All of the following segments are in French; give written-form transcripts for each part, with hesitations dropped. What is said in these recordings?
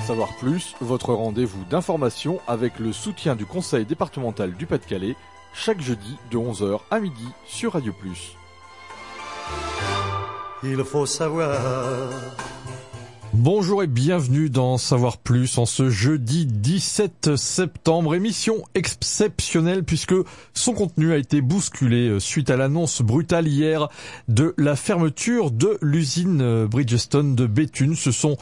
savoir plus, votre rendez-vous d'information avec le soutien du Conseil départemental du Pas-de-Calais, chaque jeudi de 11h à midi sur Radio Plus. Il faut savoir. Bonjour et bienvenue dans Savoir Plus en ce jeudi 17 septembre. Émission exceptionnelle puisque son contenu a été bousculé suite à l'annonce brutale hier de la fermeture de l'usine Bridgestone de Béthune. Ce sont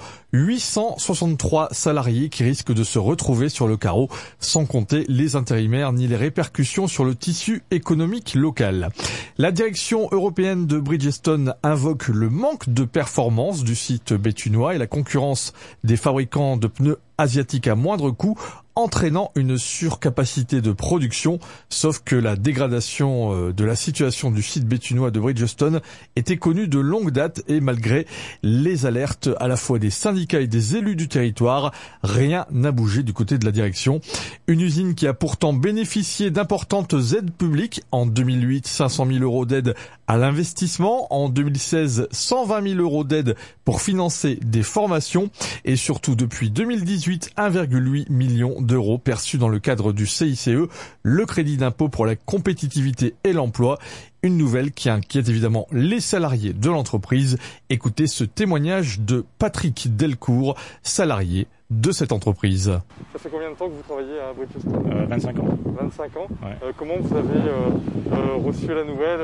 863 salariés qui risquent de se retrouver sur le carreau, sans compter les intérimaires ni les répercussions sur le tissu économique local. La direction européenne de Bridgestone invoque le manque de performance du site béthunois et la concurrence des fabricants de pneus asiatiques à moindre coût, entraînant une surcapacité de production, sauf que la dégradation de la situation du site béthunois de Bridgestone était connue de longue date et malgré les alertes à la fois des syndicats et des élus du territoire, rien n'a bougé du côté de la direction. Une usine qui a pourtant bénéficié d'importantes aides publiques. En 2008, 500 000 euros d'aide à l'investissement. En 2016, 120 000 euros d'aide pour financer des formations. Et surtout, depuis 2018, 1,8 million d'euros perçus dans le cadre du CICE, le crédit d'impôt pour la compétitivité et l'emploi. Une nouvelle qui inquiète évidemment les salariés de l'entreprise. Écoutez ce témoignage de Patrick Delcourt, salarié de cette entreprise. Ça fait combien de temps que vous travaillez à Bridgestone ? 25 ans. 25 ans. Ouais. Comment vous avez reçu la nouvelle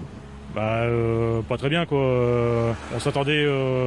Pas très bien quoi. On s'entendait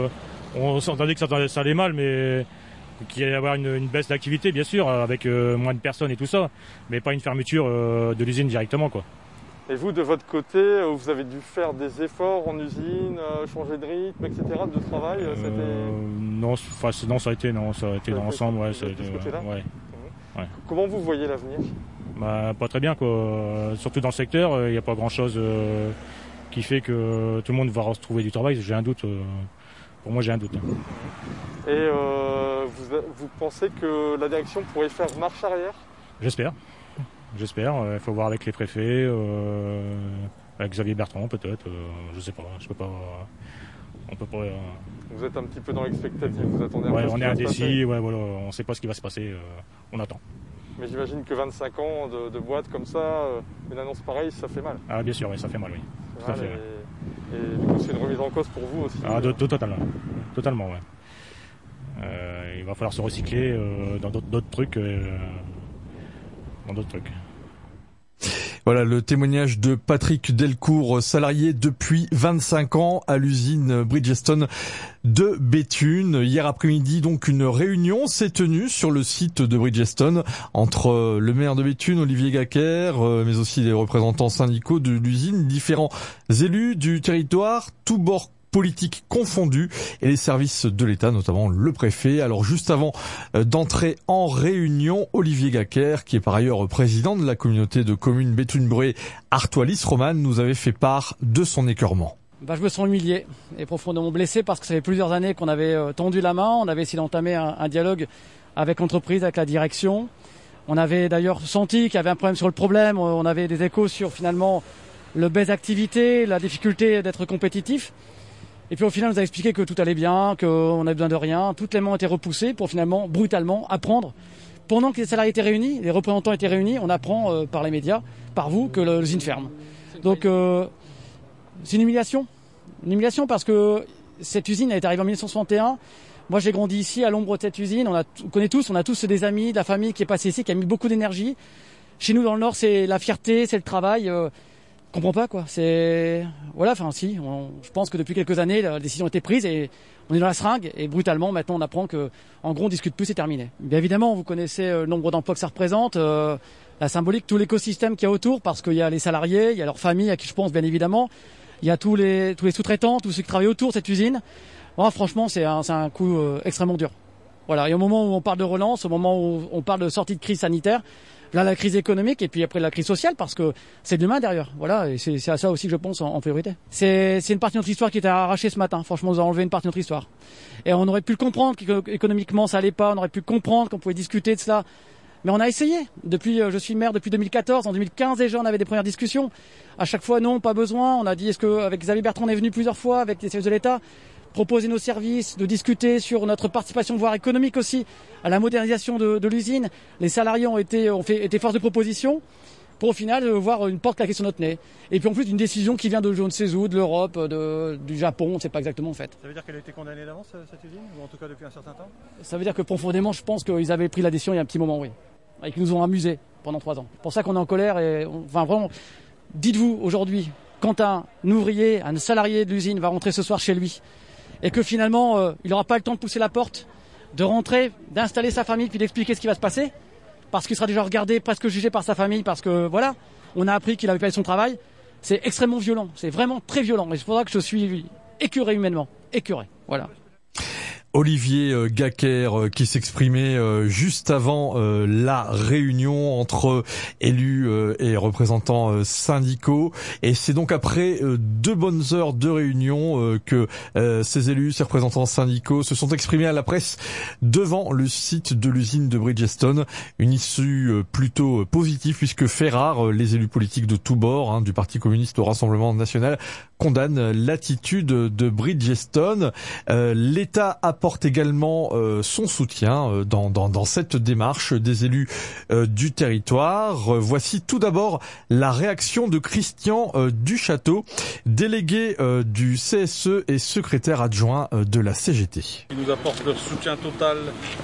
que ça allait mal, mais qu'il allait y avoir une baisse d'activité bien sûr, avec moins de personnes et tout ça, mais pas une fermeture de l'usine directement quoi. Et vous, de votre côté, vous avez dû faire des efforts en usine, changer de rythme, etc., de travail Non, ça a été dans l'ensemble. Ouais, de ce côté-là. Ouais. Ouais. Comment vous voyez l'avenir ? Pas très bien, quoi. Surtout dans le secteur, il n'y a pas grand-chose qui fait que tout le monde va retrouver du travail. J'ai un doute. Pour moi, j'ai un doute. Et vous pensez que la direction pourrait faire marche arrière ? J'espère. Il faut voir avec les préfets, avec Xavier Bertrand peut-être. Je sais pas. On peut pas. Vous êtes un petit peu dans l'expectative. Vous attendez un peu. Ouais, on est indécis. Ouais, voilà. On sait pas ce qui va se passer. On attend. Mais j'imagine que 25 ans de boîte comme ça, une annonce pareille, ça fait mal. Ah bien sûr, oui, ça fait mal, oui. Tout à fait. Et du coup, c'est une remise en cause pour vous aussi. Ah, totalement, ouais. Il va falloir se recycler dans d'autres trucs. Voilà le témoignage de Patrick Delcourt, salarié depuis 25 ans à l'usine Bridgestone de Béthune. Hier après-midi, donc, une réunion s'est tenue sur le site de Bridgestone entre le maire de Béthune, Olivier Gaquer, mais aussi les représentants syndicaux de l'usine, différents élus du territoire, tous bords politiques confondus et les services de l'État, notamment le préfet. Alors juste avant d'entrer en réunion, Olivier Gaquer, qui est par ailleurs président de la communauté de communes Béthune-Bré Artois-Lys-Romane, nous avait fait part de son écœurement. Je me sens humilié et profondément blessé parce que ça fait plusieurs années qu'on avait tendu la main, on avait essayé d'entamer un dialogue avec l'entreprise, avec la direction. On avait d'ailleurs senti qu'il y avait un problème sur le problème, on avait des échos sur finalement le baisse d'activité, la difficulté d'être compétitif. Et puis au final, on nous a expliqué que tout allait bien, qu'on avait besoin de rien. Toutes les mains ont été repoussées pour finalement, brutalement, apprendre. Pendant que les salariés étaient réunis, les représentants étaient réunis, on apprend par les médias, par vous, que l'usine ferme. Donc c'est une humiliation. Une humiliation parce que cette usine a été arrivée en 1961. Moi, j'ai grandi ici, à l'ombre de cette usine. On a tous des amis, de la famille qui est passée ici, qui a mis beaucoup d'énergie. Chez nous, dans le Nord, c'est la fierté, c'est le travail. Je comprends pas quoi. Je pense que depuis quelques années, la décision a été prise et on est dans la seringue et brutalement maintenant on apprend que, en gros, on discute plus, c'est terminé. Bien évidemment, vous connaissez le nombre d'emplois que ça représente, la symbolique, tout l'écosystème qu'il y a autour, parce qu'il y a les salariés, il y a leurs familles à qui je pense bien évidemment, il y a tous les sous-traitants, tous ceux qui travaillent autour de cette usine. Bon, franchement, c'est un coup extrêmement dur. Voilà. Et au moment où on parle de relance, au moment où on parle de sortie de crise sanitaire. Là, la crise économique et puis après la crise sociale parce que c'est de l'humain derrière. Voilà, et c'est à ça aussi que je pense en priorité. C'est une partie de notre histoire qui était arrachée ce matin. Franchement, on nous a enlevé une partie de notre histoire. Et on aurait pu le comprendre qu'économiquement ça allait pas, on aurait pu comprendre qu'on pouvait discuter de cela. Mais on a essayé. Je suis maire depuis 2014. En 2015 déjà, on avait des premières discussions. À chaque fois, non, pas besoin. On a dit, avec Xavier Bertrand, on est venu plusieurs fois avec les services de l'État. proposer nos services, de discuter sur notre participation, voire économique aussi, à la modernisation de l'usine. Les salariés ont été force de proposition pour au final voir une porte claquée sur notre nez. Et puis en plus d'une décision qui vient de je ne sais où, de l'Europe, du Japon, on ne sait pas exactement en fait. Ça veut dire qu'elle a été condamnée d'avance cette usine, ou en tout cas depuis un certain temps? Ça veut dire que profondément, je pense qu'ils avaient pris la décision il y a un petit moment, oui. Et qu'ils nous ont amusés pendant 3 ans. C'est pour ça qu'on est en colère et vraiment, dites-vous aujourd'hui, quand un ouvrier, un salarié de l'usine va rentrer ce soir chez lui et que finalement il n'aura pas le temps de pousser la porte, de rentrer, d'installer sa famille puis d'expliquer ce qui va se passer, parce qu'il sera déjà regardé, presque jugé par sa famille, parce que voilà, on a appris qu'il avait fait son travail, c'est extrêmement violent, c'est vraiment très violent. Et c'est pour ça que je suis écœuré humainement, écœuré, voilà. Olivier Gacker qui s'exprimait juste avant la réunion entre élus et représentants syndicaux, et c'est donc après 2 bonnes heures de réunion que ces élus, ces représentants syndicaux se sont exprimés à la presse devant le site de l'usine de Bridgestone. Une issue plutôt positive puisque fait rare, les élus politiques de tous bords, du Parti communiste au Rassemblement national, condamnent l'attitude de Bridgestone. L'État apporte également son soutien dans cette démarche des élus du territoire. Voici tout d'abord la réaction de Christian Duchâteau, délégué du CSE et secrétaire adjoint de la CGT. Ils nous apportent leur soutien total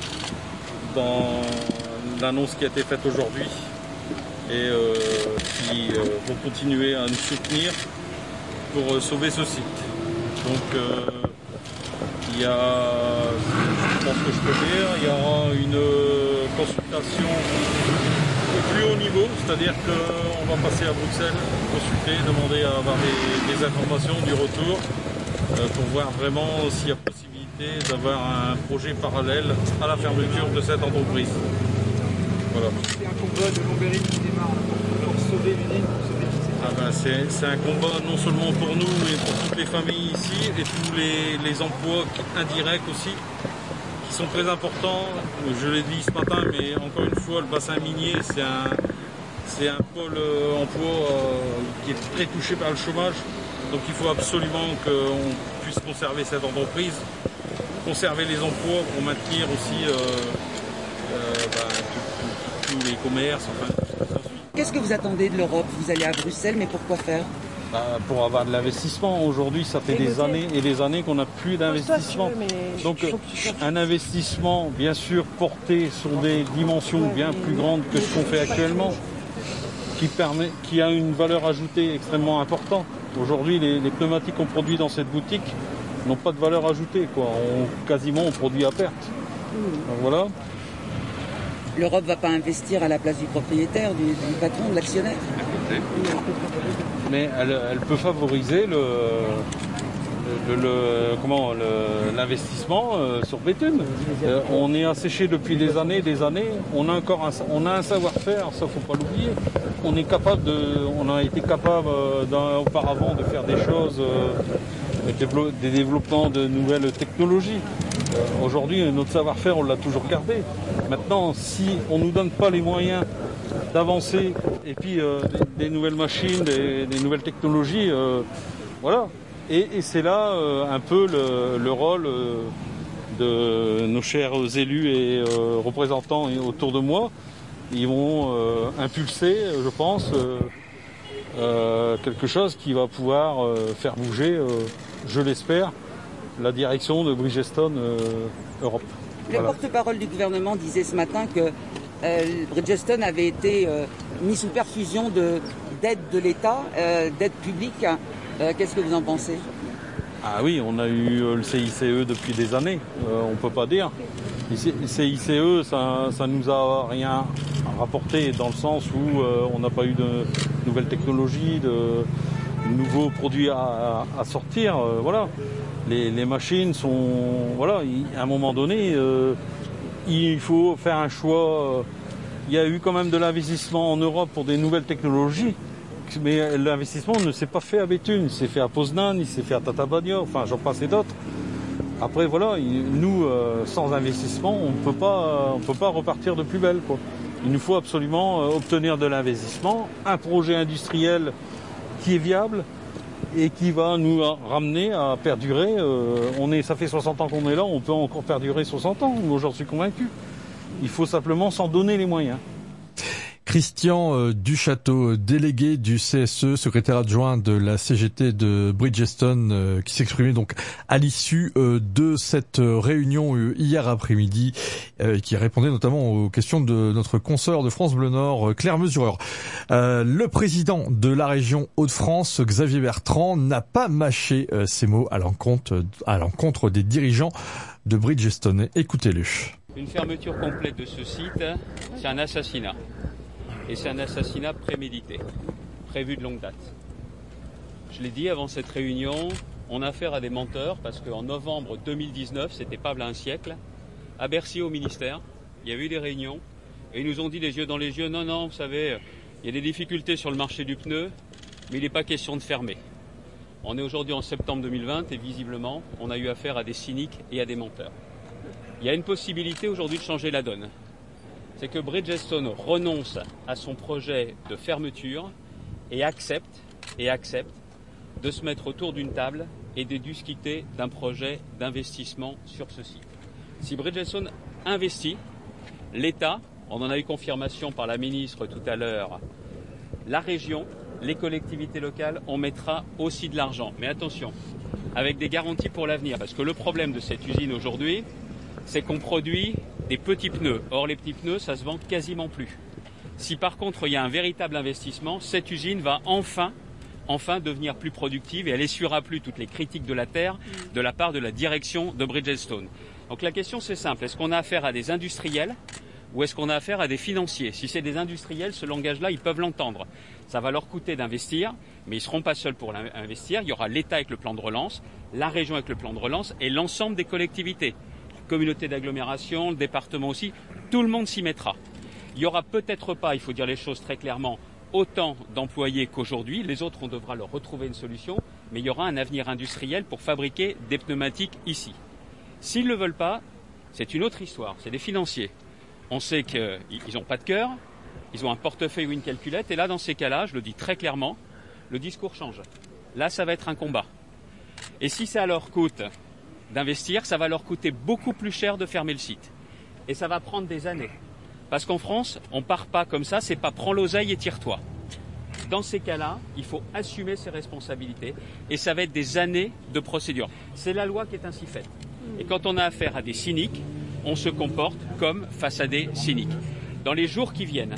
dans l'annonce qui a été faite aujourd'hui et qui vont continuer à nous soutenir pour sauver ce site. Donc il y a, je pense que je peux dire, il y aura une consultation au plus haut niveau, c'est-à-dire qu'on va passer à Bruxelles, consulter, demander à avoir des informations, du retour, pour voir vraiment s'il y a possibilité d'avoir un projet parallèle à la fermeture de cette entreprise. Voilà. C'est un combat de Montberry qui démarre pour sauver l'usine. C'est un combat non seulement pour nous, mais pour toutes les familles ici et tous les emplois indirects aussi, qui sont très importants. Je l'ai dit ce matin, mais encore une fois, le bassin minier, c'est un pôle emploi qui est très touché par le chômage. Donc il faut absolument qu'on puisse conserver cette entreprise, conserver les emplois pour maintenir aussi tous les commerces. Enfin, qu'est-ce que vous attendez de l'Europe? Vous allez à Bruxelles, mais pourquoi faire? Pour avoir de l'investissement. Aujourd'hui, ça fait des années et des années qu'on n'a plus d'investissement. Donc un investissement, bien sûr, porté sur des dimensions bien plus grandes que ce qu'on fait actuellement, qui a une valeur ajoutée extrêmement importante. Aujourd'hui, les pneumatiques qu'on produit dans cette boutique n'ont pas de valeur ajoutée, quoi. Quasiment, on produit à perte. Donc voilà. L'Europe ne va pas investir à la place du propriétaire, du patron, de l'actionnaire. Mais elle peut favoriser l'investissement sur Béthune. On est asséché depuis des années. On a un savoir-faire, ça faut pas l'oublier. On a été capable auparavant de faire des choses, des développements de nouvelles technologies. Aujourd'hui, notre savoir-faire, on l'a toujours gardé. Maintenant, si on ne nous donne pas les moyens d'avancer, et puis des nouvelles machines, des nouvelles technologies, voilà. Et c'est là un peu le rôle de nos chers élus et représentants autour de moi. Ils vont impulser, je pense, quelque chose qui va pouvoir faire bouger, je l'espère, la direction de Bridgestone Europe. Le porte-parole du gouvernement disait ce matin que Bridgestone avait été mis sous perfusion d'aide de l'État, d'aide publique. Qu'est-ce que vous en pensez? Ah oui, on a eu le CICE depuis des années, on ne peut pas dire. Le CICE, ça nous a rien rapporté dans le sens où on n'a pas eu de nouvelles technologies, de nouveaux produits à sortir. Voilà. Les machines sont... Voilà, à un moment donné, il faut faire un choix. Il y a eu quand même de l'investissement en Europe pour des nouvelles technologies, mais l'investissement ne s'est pas fait à Béthune, il s'est fait à Poznan, il s'est fait à Tatabánya, enfin j'en passe et d'autres. Après voilà, nous, sans investissement, on peut pas repartir de plus belle, quoi. Il nous faut absolument obtenir de l'investissement, un projet industriel qui est viable, et qui va nous ramener à perdurer. Ça fait 60 ans qu'on est là, on peut encore perdurer 60 ans, moi j'en suis convaincu. Il faut simplement s'en donner les moyens. Christian Duchâteau, délégué du CSE, secrétaire adjoint de la CGT de Bridgestone, qui s'exprimait donc à l'issue de cette réunion hier après-midi, qui répondait notamment aux questions de notre consoeur de France Bleu Nord, Claire Mesureur. Le président de la région Hauts-de-France, Xavier Bertrand, n'a pas mâché ses mots à l'encontre des dirigeants de Bridgestone. Écoutez-le. Une fermeture complète de ce site, c'est un assassinat. Et c'est un assassinat prémédité, prévu de longue date. Je l'ai dit avant cette réunion, on a affaire à des menteurs parce qu'en novembre 2019, c'était pas là un siècle, à Bercy au ministère, il y a eu des réunions et ils nous ont dit les yeux dans les yeux, non, vous savez, il y a des difficultés sur le marché du pneu, mais il n'est pas question de fermer. On est aujourd'hui en septembre 2020 et visiblement, on a eu affaire à des cyniques et à des menteurs. Il y a une possibilité aujourd'hui de changer la donne. C'est que Bridgestone renonce à son projet de fermeture et accepte de se mettre autour d'une table et de discuter d'un projet d'investissement sur ce site. Si Bridgestone investit, l'État, on en a eu confirmation par la ministre tout à l'heure, la région, les collectivités locales, on mettra aussi de l'argent. Mais attention, avec des garanties pour l'avenir, parce que le problème de cette usine aujourd'hui, c'est qu'on produit des petits pneus. Or, les petits pneus, ça se vend quasiment plus. Si par contre, il y a un véritable investissement, cette usine va enfin devenir plus productive et elle essuiera plus toutes les critiques de la terre de la part de la direction de Bridgestone. Donc la question, c'est simple. Est-ce qu'on a affaire à des industriels ou est-ce qu'on a affaire à des financiers? Si c'est des industriels, ce langage-là, ils peuvent l'entendre. Ça va leur coûter d'investir, mais ils ne seront pas seuls pour l'investir. Il y aura l'État avec le plan de relance, la région avec le plan de relance et l'ensemble des collectivités. Communauté d'agglomération, le département aussi, tout le monde s'y mettra. Il n'y aura peut-être pas, il faut dire les choses très clairement, autant d'employés qu'aujourd'hui. Les autres, on devra leur retrouver une solution, mais il y aura un avenir industriel pour fabriquer des pneumatiques ici. S'ils ne le veulent pas, c'est une autre histoire, c'est des financiers. On sait qu'ils n'ont pas de cœur, ils ont un portefeuille ou une calculette, et là, dans ces cas-là, je le dis très clairement, le discours change. Là, ça va être un combat. Et si ça leur coûte d'investir, ça va leur coûter beaucoup plus cher de fermer le site. Et ça va prendre des années. Parce qu'en France, on ne part pas comme ça, c'est pas prends l'oseille et tire-toi. Dans ces cas-là, il faut assumer ses responsabilités et ça va être des années de procédure. C'est la loi qui est ainsi faite. Et quand on a affaire à des cyniques, on se comporte comme face à des cyniques. Dans les jours qui viennent,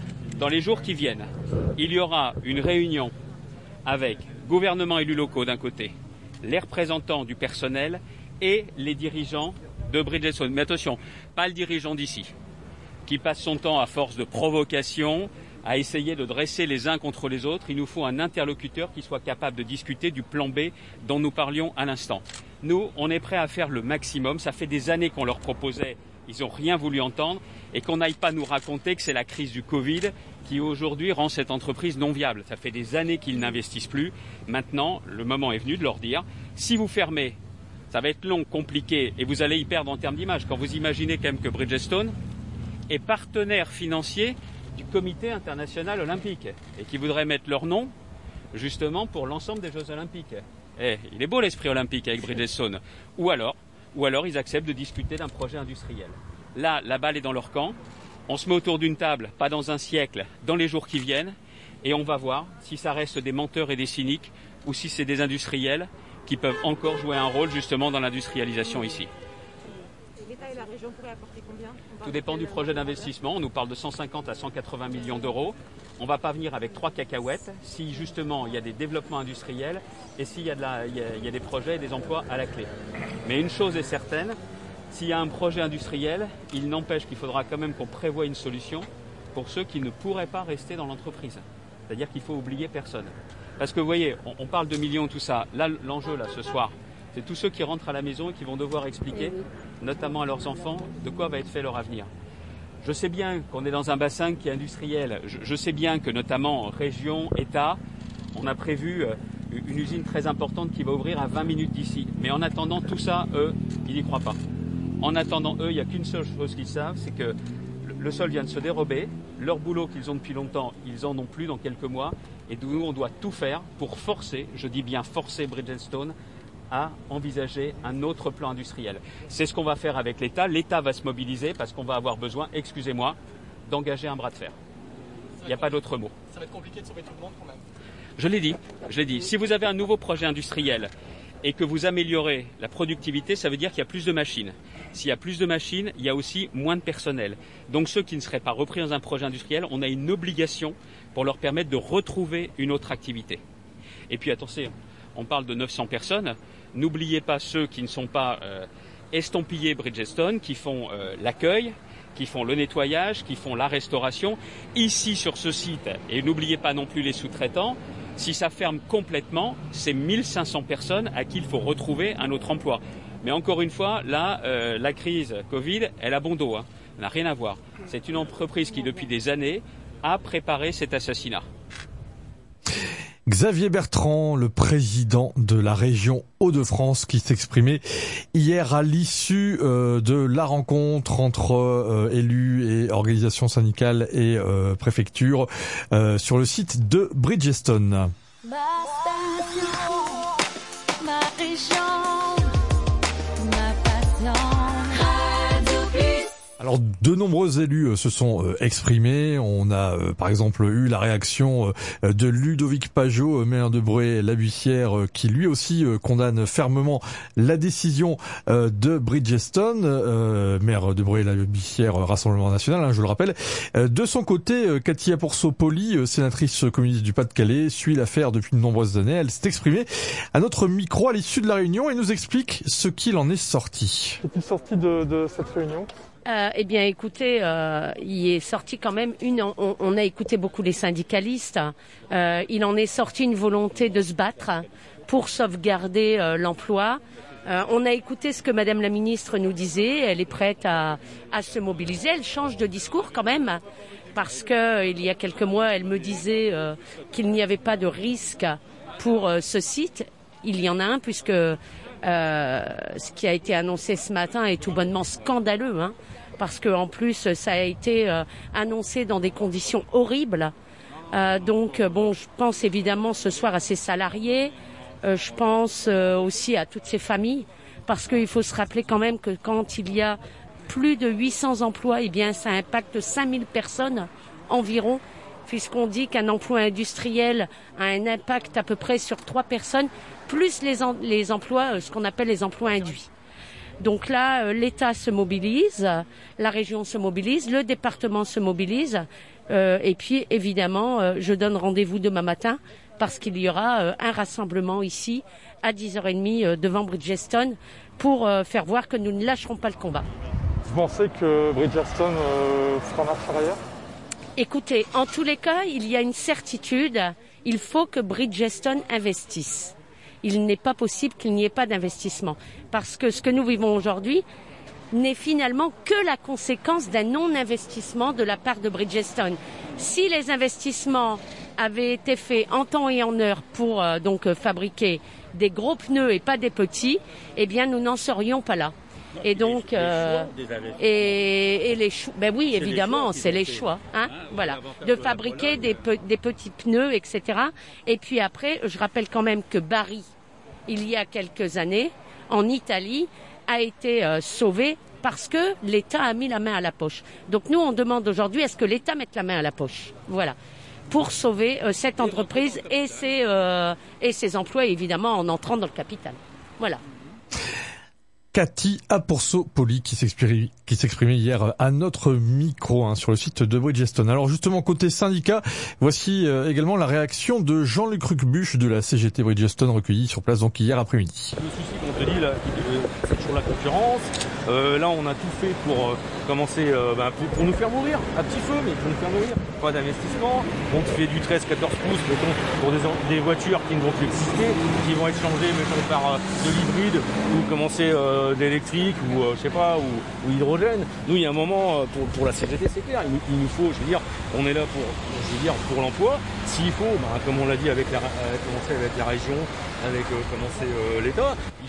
il y aura une réunion avec gouvernement élus locaux d'un côté, les représentants du personnel et les dirigeants de Bridgestone. Mais attention, pas le dirigeant d'ici, qui passe son temps à force de provocation, à essayer de dresser les uns contre les autres. Il nous faut un interlocuteur qui soit capable de discuter du plan B dont nous parlions à l'instant. Nous, on est prêts à faire le maximum. Ça fait des années qu'on leur proposait, ils n'ont rien voulu entendre, et qu'on n'aille pas nous raconter que c'est la crise du Covid qui aujourd'hui rend cette entreprise non viable. Ça fait des années qu'ils n'investissent plus. Maintenant, le moment est venu de leur dire, si vous fermez, ça va être long, compliqué, et vous allez y perdre en termes d'image. Quand vous imaginez quand même que Bridgestone est partenaire financier du Comité international olympique et qui voudrait mettre leur nom justement pour l'ensemble des Jeux olympiques. Il est beau l'esprit olympique avec Bridgestone. Ou alors ils acceptent de discuter d'un projet industriel. Là, la balle est dans leur camp. On se met autour d'une table, pas dans un siècle, dans les jours qui viennent, et on va voir si ça reste des menteurs et des cyniques ou si c'est des industriels qui peuvent encore jouer un rôle justement dans l'industrialisation ici. L'État et la région pourraient apporter combien? Tout dépend du projet d'investissement. On nous parle de 150 à 180 millions d'euros. On ne va pas venir avec 3 cacahuètes si justement il y a des développements industriels et s'il y a des projets et des emplois à la clé. Mais une chose est certaine, s'il y a un projet industriel, il n'empêche qu'il faudra quand même qu'on prévoie une solution pour ceux qui ne pourraient pas rester dans l'entreprise. C'est-à-dire qu'il faut oublier personne. Parce que vous voyez, on parle de millions, tout ça. Là, l'enjeu, ce soir, c'est tous ceux qui rentrent à la maison et qui vont devoir expliquer, notamment à leurs enfants, de quoi va être fait leur avenir. Je sais bien qu'on est dans un bassin qui est industriel. Je sais bien que, notamment, région, État, on a prévu une usine très importante qui va ouvrir à 20 minutes d'ici. Mais en attendant, tout ça, eux, ils n'y croient pas. En attendant, eux, il n'y a qu'une seule chose qu'ils savent, c'est que le sol vient de se dérober, leur boulot qu'ils ont depuis longtemps, ils en ont plus dans quelques mois, et nous on doit tout faire pour forcer, je dis bien forcer Bridgestone à envisager un autre plan industriel. C'est ce qu'on va faire avec l'État. L'État va se mobiliser parce qu'on va avoir besoin, excusez-moi, d'engager un bras de fer. Il n'y a pas d'autre mot. Ça va être compliqué de sauver tout le monde quand même. Je l'ai dit. Si vous avez un nouveau projet industriel et que vous améliorez la productivité, ça veut dire qu'il y a plus de machines. S'il y a plus de machines, il y a aussi moins de personnel. Donc ceux qui ne seraient pas repris dans un projet industriel, on a une obligation pour leur permettre de retrouver une autre activité. Et puis attention, on parle de 900 personnes. N'oubliez pas ceux qui ne sont pas estampillés Bridgestone, qui font l'accueil, qui font le nettoyage, qui font la restauration. Ici, sur ce site, et n'oubliez pas non plus les sous-traitants, si ça ferme complètement, c'est 1500 personnes à qui il faut retrouver un autre emploi. Mais encore une fois, là, la crise Covid, elle a bon dos, hein. Ça n'a rien à voir. C'est une entreprise qui, depuis des années, a préparé cet assassinat. Xavier Bertrand, le président de la région Hauts-de-France, qui s'exprimait hier à l'issue de la rencontre entre élus et organisations syndicales et préfectures sur le site de Bridgestone. Ma station, ma région, ma passion. Alors, de nombreux élus se sont exprimés. On a, par exemple, eu la réaction de Ludovic Pajot, maire de Bruay-la-Buissière, qui lui aussi condamne fermement la décision de Bridgestone, maire de Bruay-la-Buissière, Rassemblement National, je le rappelle. De son côté, Katia Pourceau-Poli, sénatrice communiste du Pas-de-Calais, suit l'affaire depuis de nombreuses années. Elle s'est exprimée à notre micro à l'issue de la réunion et nous explique ce qu'il en est sorti. Qu'est-il sorti de cette réunion ? Eh bien, écoutez, il est sorti quand même on a écouté beaucoup les syndicalistes. Il en est sorti une volonté de se battre pour sauvegarder l'emploi. On a écouté ce que Madame la Ministre nous disait. Elle est prête à se mobiliser. Elle change de discours quand même, parce que il y a quelques mois, elle me disait qu'il n'y avait pas de risque pour ce site. Il y en a un, puisque ce qui a été annoncé ce matin est tout bonnement scandaleux, hein, parce que en plus ça a été annoncé dans des conditions horribles. Donc je pense évidemment ce soir à ces salariés, je pense aussi à toutes ces familles, parce qu'il faut se rappeler quand même que quand il y a plus de 800 emplois, eh bien ça impacte 5000 personnes environ, puisqu'on dit qu'un emploi industriel a un impact à peu près sur 3 personnes, plus les emplois, ce qu'on appelle les emplois induits. Donc là, l'État se mobilise, la région se mobilise, le département se mobilise, et puis évidemment, je donne rendez-vous demain matin, parce qu'il y aura un rassemblement ici à 10h30 devant Bridgestone pour faire voir que nous ne lâcherons pas le combat. Vous pensez que Bridgestone fera marche arrière ? Écoutez, en tous les cas, il y a une certitude, il faut que Bridgestone investisse. Il n'est pas possible qu'il n'y ait pas d'investissement, parce que ce que nous vivons aujourd'hui n'est finalement que la conséquence d'un non-investissement de la part de Bridgestone. Si les investissements avaient été faits en temps et en heure pour fabriquer des gros pneus et pas des petits, eh bien nous n'en serions pas là. Et donc les choix, ben oui, évidemment, c'est les choix, hein, voilà, de fabriquer des petits pneus, etc. Et puis après, je rappelle quand même que Bari, il y a quelques années, en Italie, a été sauvé parce que l'État a mis la main à la poche. Donc nous, on demande aujourd'hui à ce que l'État mette la main à la poche, voilà, pour sauver cette entreprise et ses emplois, évidemment, en entrant dans le capital. Voilà. Katia Pourceau-Poli qui s'exprimait hier à notre micro sur le site de Bridgestone. Alors justement, côté syndicat, voici également la réaction de Jean-Luc Rucbuche de la CGT Bridgestone, recueilli sur place donc hier après-midi. Le souci qu'on te dit là, c'est toujours la concurrence. Là, on a tout fait pour commencer, pour nous faire mourir, à petit feu, mais pour nous faire mourir. Pas d'investissement. On te fait du 13-14 pouces, mettons, pour des voitures qui ne vont plus exister, qui vont être changées, mettons, par de l'hybride ou commencer d'électrique ou je sais pas, ou hydrogène. Nous, il y a un moment pour la CGT, c'est clair. Il nous faut, je veux dire, on est là pour l'emploi. S'il faut, comme on l'a dit avec la région, avec l'État, il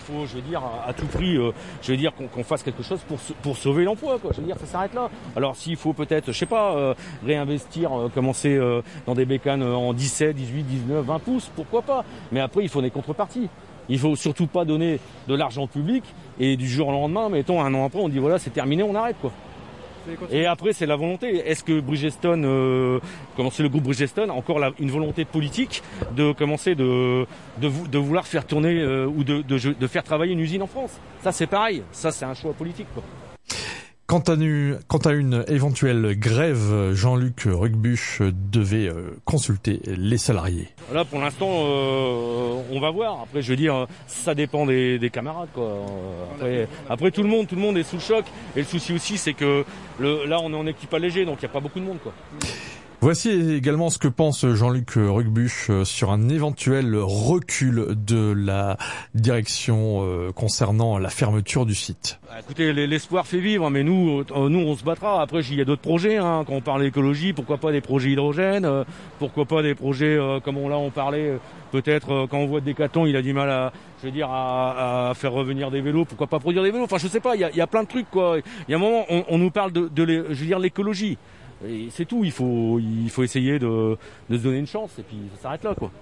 faut, je veux dire, à tout prix, je veux dire qu'on fasse quelque chose pour sauver l'emploi, quoi. Je veux dire, ça s'arrête là. Alors s'il faut peut-être, je sais pas, réinvestir, commencer dans des bécanes en 17, 18, 19, 20 pouces, pourquoi pas. Mais après, il faut des contreparties. Il faut surtout pas donner de l'argent public et du jour au lendemain, mettons un an après, on dit voilà, c'est terminé, on arrête, quoi. Et après, c'est la volonté. Est-ce que Bridgestone, commencer le groupe Bridgestone, a encore une volonté politique de commencer de vouloir faire tourner ou de faire travailler une usine en France? Ça, c'est pareil. Ça, c'est un choix politique, quoi. Quant à une éventuelle grève, Jean-Luc Rugbusch devait consulter les salariés. Là, pour l'instant, on va voir. Après, je veux dire, ça dépend des camarades, quoi. Après, tout le monde est sous le choc. Et le souci aussi, c'est que là, on est en équipage léger, donc il n'y a pas beaucoup de monde, quoi. Voici également ce que pense Jean-Luc Rugbusch sur un éventuel recul de la direction concernant la fermeture du site. Écoutez, l'espoir fait vivre, mais nous on se battra. Après, il y a d'autres projets, hein. Quand on parle d'écologie, pourquoi pas des projets hydrogène, pourquoi pas des projets comme on parlait, peut-être quand on voit Decathlon, il a du mal à faire revenir des vélos, pourquoi pas produire des vélos. Enfin, je sais pas, il y a plein de trucs, quoi. Il y a un moment, on nous parle de l'écologie. Et c'est tout, il faut essayer de se donner une chance et puis ça s'arrête là, quoi.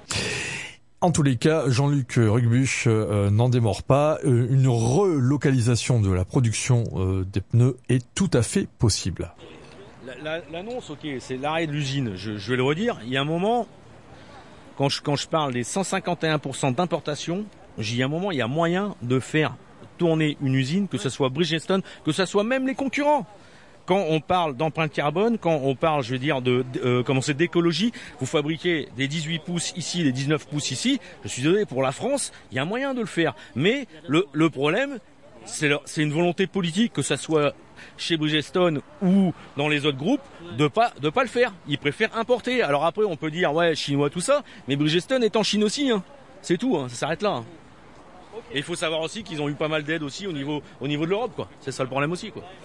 En tous les cas, Jean-Luc Rugbusch n'en démord pas. Une relocalisation de la production des pneus est tout à fait possible. L'annonce, ok, c'est l'arrêt de l'usine. Je vais le redire. Il y a un moment, quand je parle des 151% d'importation, il y a un moment, il y a moyen de faire tourner une usine, que ce soit Bridgestone, que ce soit même les concurrents. Quand on parle d'empreinte carbone, quand on parle, je veux dire, d'écologie, vous fabriquez des 18 pouces ici, des 19 pouces ici, je suis désolé, pour la France, il y a un moyen de le faire. Mais le problème, c'est une volonté politique, que ça soit chez Bridgestone ou dans les autres groupes, de pas le faire. Ils préfèrent importer. Alors après, on peut dire, ouais, chinois, tout ça, mais Bridgestone est en Chine aussi, hein. C'est tout, hein, ça s'arrête là. Hein. Et il faut savoir aussi qu'ils ont eu pas mal d'aide aussi au niveau de l'Europe, quoi. C'est ça le problème aussi, quoi.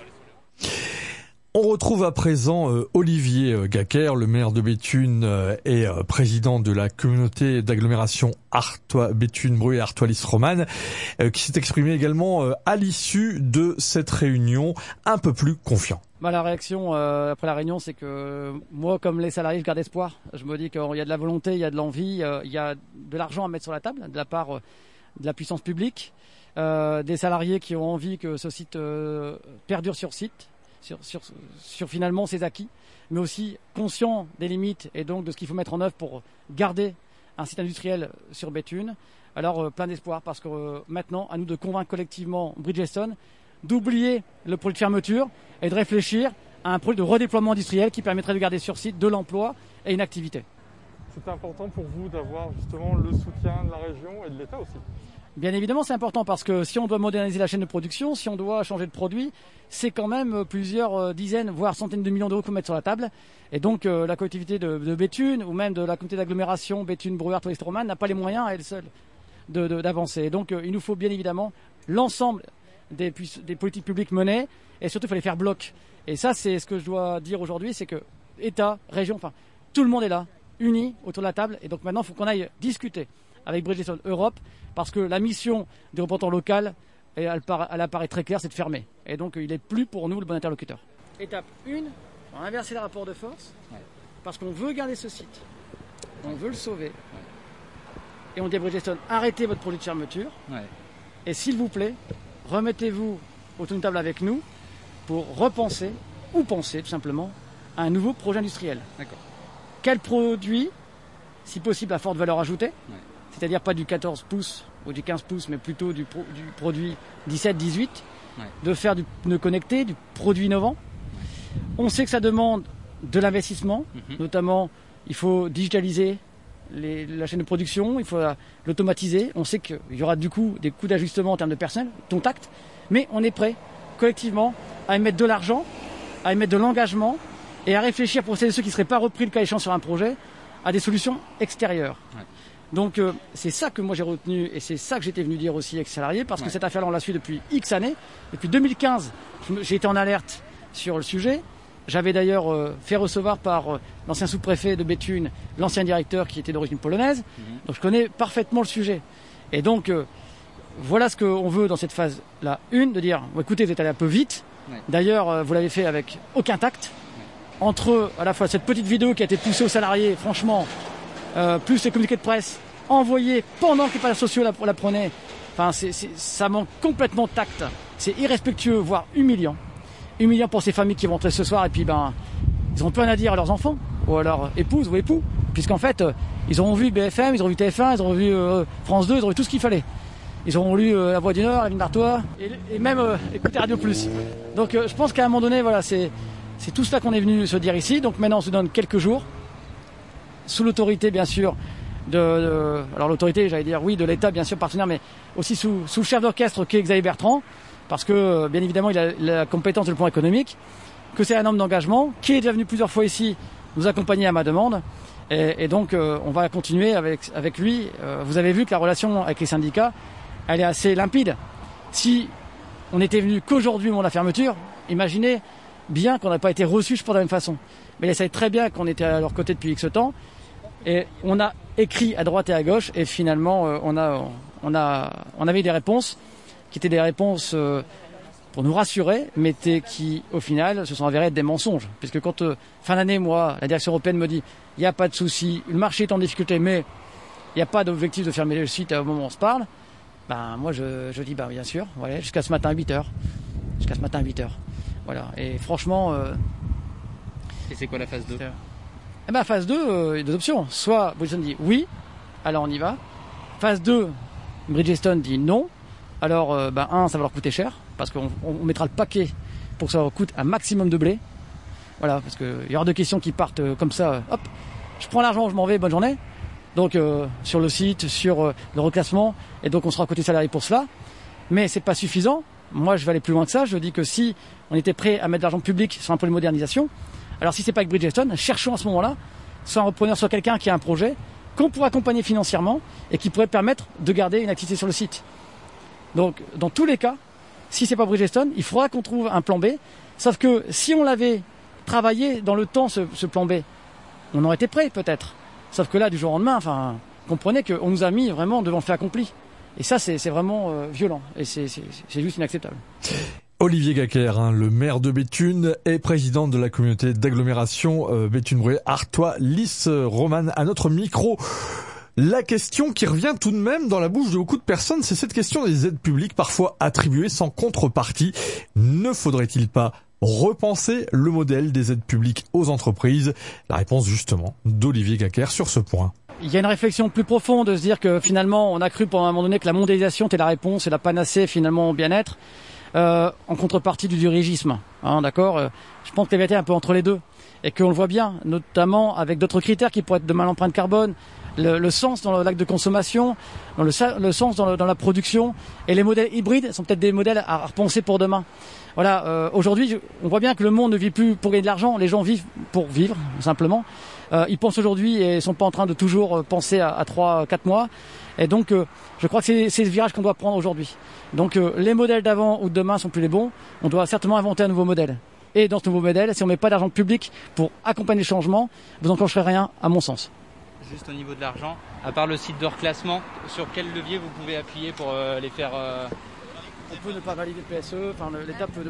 On retrouve à présent Olivier Gacker, le maire de Béthune et président de la communauté d'agglomération Béthune-Bru et Artois-Lys-Romane, qui s'est exprimé également à l'issue de cette réunion, un peu plus confiant. La réaction après la réunion, c'est que moi, comme les salariés, je garde espoir. Je me dis qu'il y a de la volonté, il y a de l'envie, il y a de l'argent à mettre sur la table de la part de la puissance publique, des salariés qui ont envie que ce site perdure sur site. Sur finalement ses acquis, mais aussi conscient des limites et donc de ce qu'il faut mettre en œuvre pour garder un site industriel sur Béthune. Alors plein d'espoir parce que maintenant, à nous de convaincre collectivement Bridgestone d'oublier le projet de fermeture et de réfléchir à un projet de redéploiement industriel qui permettrait de garder sur site de l'emploi et une activité. C'est important pour vous d'avoir justement le soutien de la région et de l'État aussi. Bien évidemment, c'est important parce que si on doit moderniser la chaîne de production, si on doit changer de produit, c'est quand même plusieurs dizaines, voire centaines de millions d'euros qu'on met sur la table. Et donc, la collectivité de Béthune ou même de la communauté d'agglomération Béthune-Bru et Artois-Lys-Romane n'a pas les moyens à elle seule d'avancer. Et donc, il nous faut bien évidemment l'ensemble des politiques publiques menées et surtout, il faut les faire bloc. Et ça, c'est ce que je dois dire aujourd'hui, c'est que État, région, enfin, tout le monde est là, unis autour de la table. Et donc maintenant, il faut qu'on aille discuter avec Bridgestone Europe, parce que la mission des représentants locaux, elle apparaît très claire, c'est de fermer. Et donc il n'est plus pour nous le bon interlocuteur. Étape 1, on a inversé les rapports de force, parce qu'on veut garder ce site, on veut le sauver. Et on dit à Bridgestone, arrêtez votre produit de fermeture, et s'il vous plaît, remettez-vous autour d'une table avec nous pour repenser, ou penser tout simplement, à un nouveau projet industriel. D'accord. Quel produit, si possible à forte valeur ajoutée, c'est-à-dire pas du 14 pouces ou du 15 pouces, mais plutôt du produit 17-18, de faire du pneu connecté, du produit innovant. On sait que ça demande de l'investissement, notamment il faut digitaliser la chaîne de production, il faut l'automatiser. On sait qu'il y aura du coup des coûts d'ajustement en termes de personnel, contact, mais on est prêt collectivement à y mettre de l'argent, à y mettre de l'engagement et à réfléchir pour celles et ceux qui ne seraient pas repris le cas échéant sur un projet à des solutions extérieures. Donc c'est ça que moi j'ai retenu et c'est ça que j'étais venu dire aussi avec les salariés parce que cette affaire-là on l'a suit depuis X années. Depuis 2015, j'ai été en alerte sur le sujet. J'avais d'ailleurs fait recevoir par l'ancien sous-préfet de Béthune, l'ancien directeur qui était d'origine polonaise. Donc je connais parfaitement le sujet. Et donc voilà ce qu'on veut dans cette phase-là. De dire, écoutez, vous êtes allé un peu vite. Ouais. D'ailleurs, vous l'avez fait avec aucun tact. Ouais. Entre à la fois cette petite vidéo qui a été poussée aux salariés, franchement, plus les communiqués de presse envoyés pendant que les partenaires sociaux la prenaient. Enfin, ça manque complètement de tact. C'est irrespectueux, voire humiliant. Humiliant pour ces familles qui vont rentrer ce soir et puis ils ont plus rien à dire à leurs enfants ou à leur épouse ou époux, puisqu'en fait ils auront vu BFM, ils auront vu TF1, ils auront vu France 2, ils auront vu tout ce qu'il fallait. Ils auront lu La Voix du Nord, La Ligne d'Artois et même écouter Radio Plus. Donc je pense qu'à un moment donné, voilà, c'est tout cela qu'on est venu se dire ici. Donc maintenant on se donne quelques jours, sous l'autorité bien sûr alors l'autorité, j'allais dire oui, de l'État bien sûr partenaire, mais aussi sous le chef d'orchestre qui est Xavier Bertrand, parce que bien évidemment il a la compétence sur le plan économique, que c'est un homme d'engagement, qui est déjà venu plusieurs fois ici nous accompagner à ma demande, et donc on va continuer avec lui. Vous avez vu que la relation avec les syndicats, elle est assez limpide. Si on était venu qu'aujourd'hui au moment de la fermeture, imaginez bien qu'on n'a pas été reçus de la même façon. Mais ils savent très bien qu'on était à leur côté depuis X temps, et on a écrit à droite et à gauche, et finalement on avait des réponses qui étaient des réponses pour nous rassurer, mais qui au final se sont avérées être des mensonges, puisque quand fin d'année, moi, la direction européenne me dit il n'y a pas de souci, le marché est en difficulté, mais il n'y a pas d'objectif de fermer le site au moment où on se parle, moi je dis bien sûr, voilà, jusqu'à ce matin 8h. Voilà, et franchement... Et c'est quoi la phase 2 ? Phase 2, il y a deux options. Soit Bridgestone dit oui, alors on y va. Phase 2, Bridgestone dit non. Alors, ça va leur coûter cher, parce qu'on mettra le paquet pour que ça leur coûte un maximum de blé. Voilà, parce qu'il y aura de questions qui partent comme ça, hop, je prends l'argent, je m'en vais, bonne journée. Donc, sur le site, sur le reclassement, et donc on sera côté salarié pour cela. Mais c'est pas suffisant. Moi, je vais aller plus loin que ça. Je dis que si on était prêt à mettre de l'argent public sur un projet de modernisation, alors si c'est pas avec Bridgestone, cherchons à ce moment-là, soit un repreneur, soit quelqu'un qui a un projet, qu'on pourrait accompagner financièrement et qui pourrait permettre de garder une activité sur le site. Donc, dans tous les cas, si c'est pas Bridgestone, il faudra qu'on trouve un plan B. Sauf que si on l'avait travaillé dans le temps, ce plan B, on aurait été prêt peut-être. Sauf que là, du jour au lendemain, comprenez qu'on nous a mis vraiment devant le fait accompli. Et ça, c'est vraiment violent. Et c'est juste inacceptable. Olivier Gacquer, le maire de Béthune et président de la communauté d'agglomération Béthune-Bruay, Artois, Lys, Romane, à notre micro. La question qui revient tout de même dans la bouche de beaucoup de personnes, c'est cette question des aides publiques parfois attribuées sans contrepartie. Ne faudrait-il pas repenser le modèle des aides publiques aux entreprises? La réponse justement d'Olivier Gacquer sur ce point. Il y a une réflexion plus profonde de se dire que finalement on a cru pendant un moment donné que la mondialisation était la réponse et la panacée finalement au bien-être. En contrepartie du dirigisme, d'accord. Je pense que la vérité est un peu entre les deux et qu'on le voit bien, notamment avec d'autres critères qui pourraient être demain l'empreinte carbone, le sens dans l'acte de consommation, le sens dans la production, et les modèles hybrides sont peut-être des modèles à repenser pour demain. Voilà, aujourd'hui, on voit bien que le monde ne vit plus pour gagner de l'argent, les gens vivent pour vivre, simplement. Ils pensent aujourd'hui et sont pas en train de toujours penser à 3-4 mois. Et donc, je crois que c'est le virage qu'on doit prendre aujourd'hui. Donc, les modèles d'avant ou de demain sont plus les bons. On doit certainement inventer un nouveau modèle. Et dans ce nouveau modèle, si on met pas d'argent public pour accompagner le changement, vous n'enclencherez rien, à mon ssens. Juste au niveau de l'argent, à part le site de reclassement, sur quel levier vous pouvez appuyer pour les faire On peut ne pas valider le PSE. L'État peut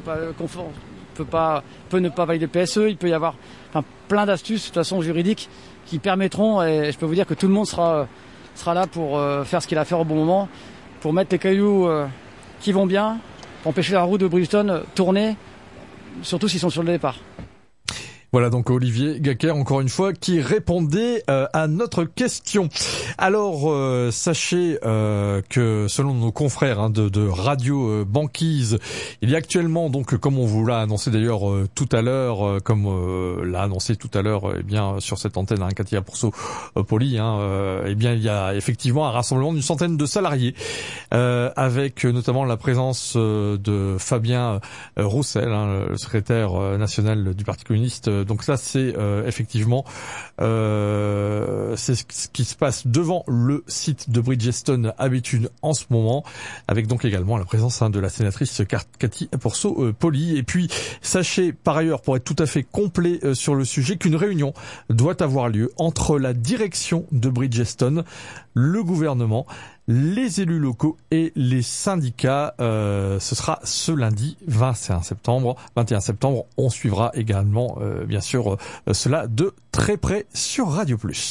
ne pas valider le PSE. Il peut y avoir plein d'astuces de toute façon juridiques qui permettront. Et je peux vous dire que tout le monde sera là pour faire ce qu'il a à faire au bon moment, pour mettre les cailloux qui vont bien, pour empêcher la roue de Bridgestone tourner, surtout s'ils sont sur le départ. Voilà donc Olivier Gacquer, encore une fois, qui répondait à notre question. Alors, sachez que selon nos confrères de Radio Banquise, il y a actuellement, donc comme on vous l'a annoncé d'ailleurs tout à l'heure, l'a annoncé tout à l'heure, sur cette antenne, Katia Pourceau-Poli, il y a effectivement un rassemblement d'une centaine de salariés, avec notamment la présence de Fabien Roussel, le secrétaire national du Parti communiste. Donc ça, c'est effectivement c'est ce qui se passe devant le site de Bridgestone à Béthune en ce moment, avec donc également la présence de la sénatrice Cathy Pourceau-Poli. Et puis, sachez par ailleurs, pour être tout à fait complet sur le sujet, qu'une réunion doit avoir lieu entre la direction de Bridgestone, le gouvernement les élus locaux et les syndicats. Ce sera ce lundi 21 septembre. On suivra également, bien sûr, cela de très près sur Radio Plus.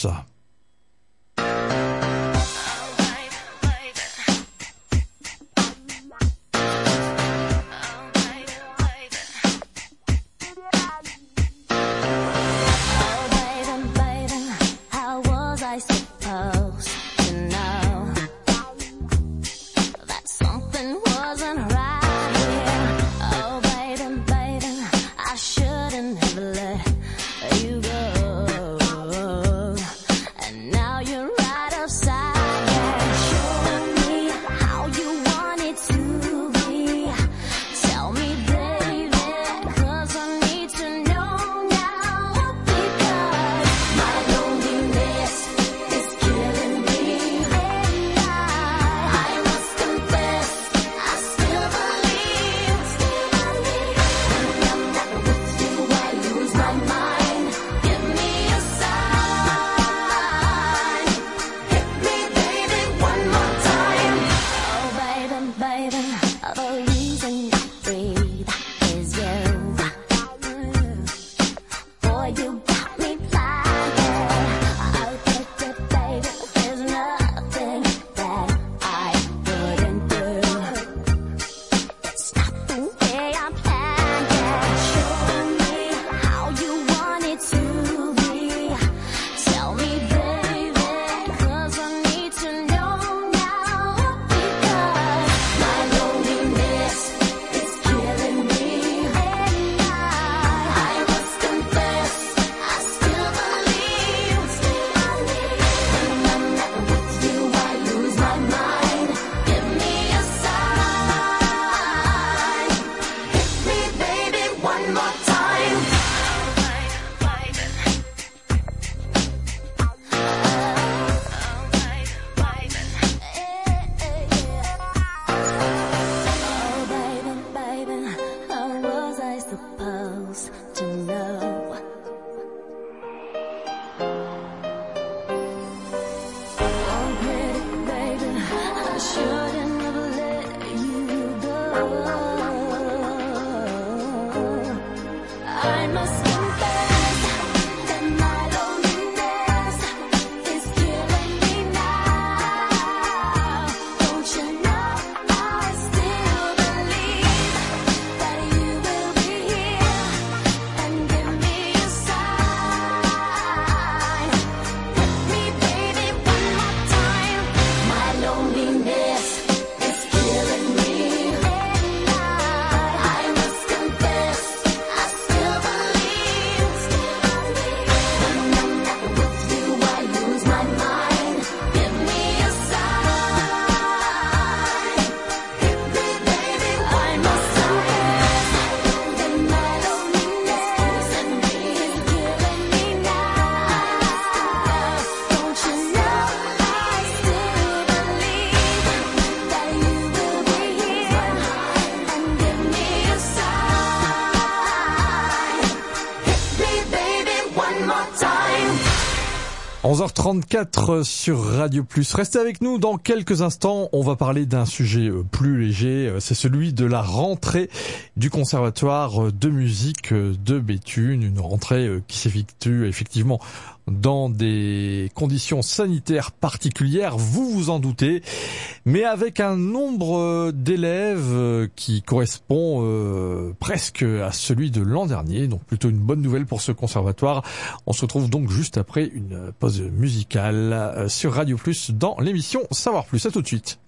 « 11h34 sur Radio Plus. Restez avec nous dans quelques instants. On va parler d'un sujet plus léger. C'est celui de la rentrée du Conservatoire de musique de Béthune. Une rentrée qui s'effectue effectivement dans des conditions sanitaires particulières, vous vous en doutez, mais avec un nombre d'élèves qui correspond presque à celui de l'an dernier, donc plutôt une bonne nouvelle pour ce conservatoire. On se retrouve donc juste après une pause musicale sur Radio Plus dans l'émission Savoir Plus. À tout de suite.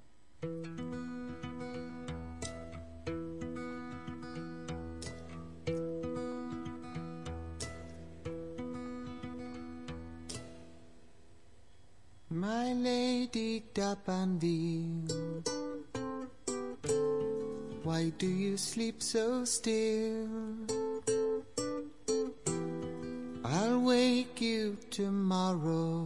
My lady D'Abanville, why do you sleep so still? I'll wake you tomorrow,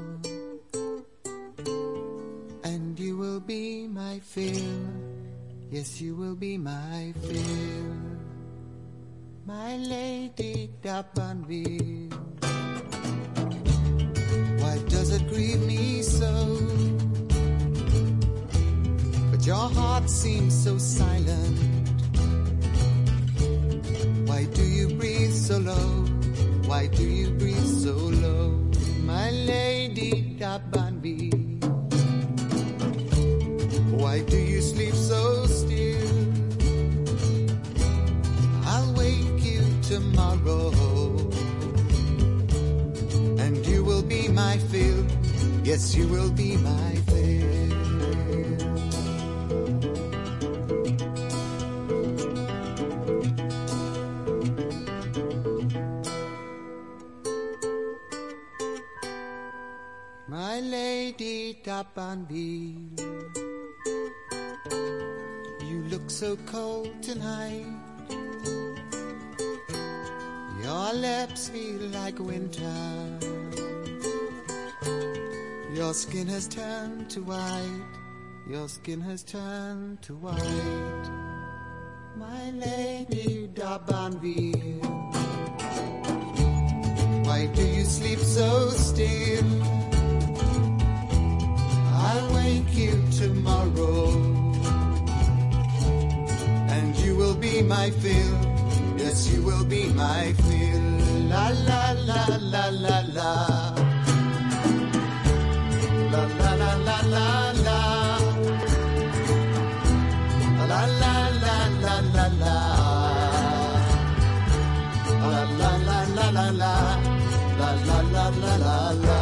and you will be my fill. Yes, you will be my fill. My lady D'Abanville, why does it grieve me so your heart seems so silent. Why do you breathe so low? Why do you breathe so low? My lady Dabanbi, why do you sleep so still? I'll wake you tomorrow, and you will be my fill. Yes, you will be my fill. My lady Dabanbi, you look so cold tonight. Your lips feel like winter. Your skin has turned to white. Your skin has turned to white. My lady Dabanbi, why do you sleep so still? I'll wake you tomorrow, and you will be my fill. Yes, you will be my fill. La la la la la la. La la la la la la. La la la la la la. La la la la la la. La la la la la la.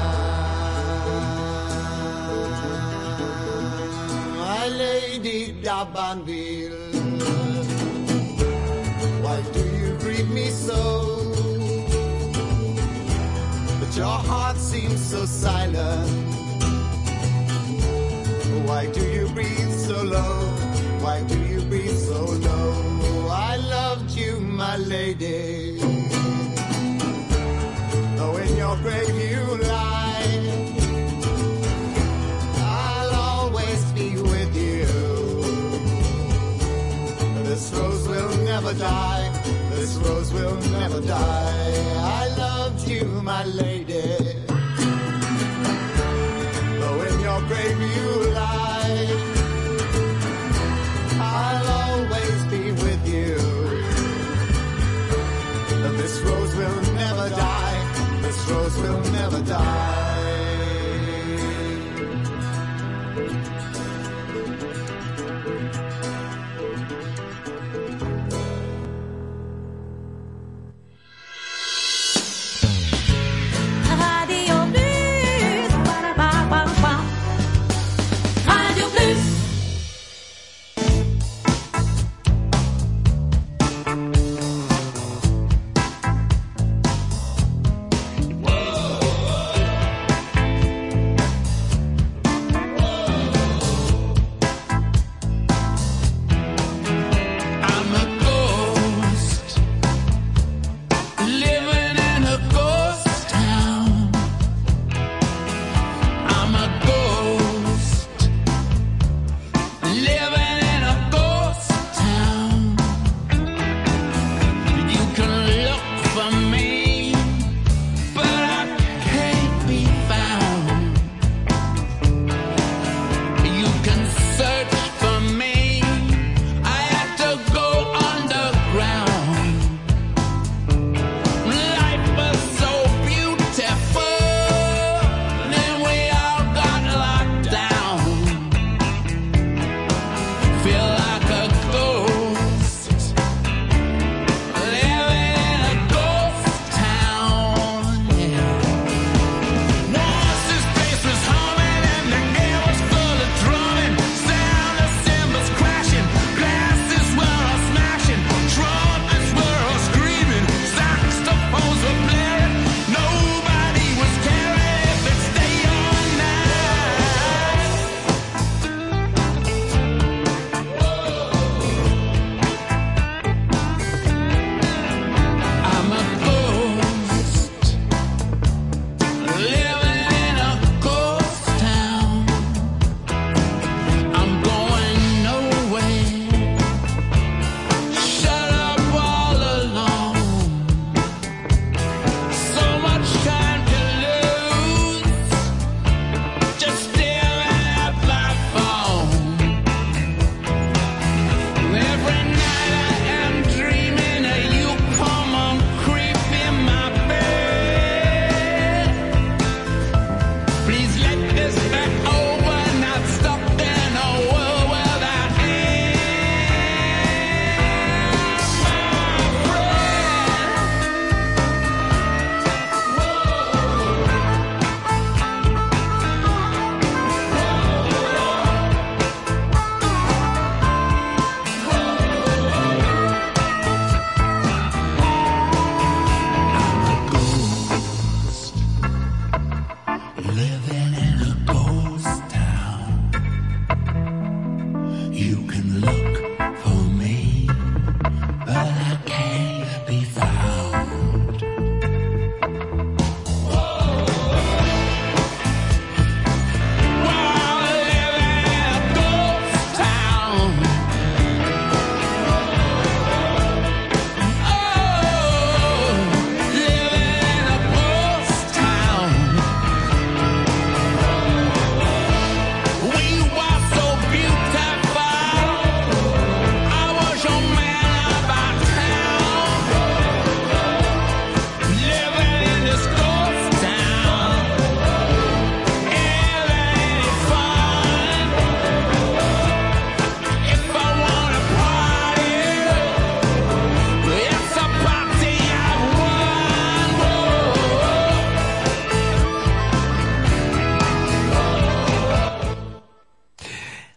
My lady Dabanville, why do you greet me so? But your heart seems so silent. Why do you breathe so low? Why do you breathe so low? I loved you, my lady, though in your grave you lie, I'll always be with you. This rose will never die. This rose will never die. I loved you, my lady, though in your grave you lie, I'll always be with you. This rose will never die. This rose will never die.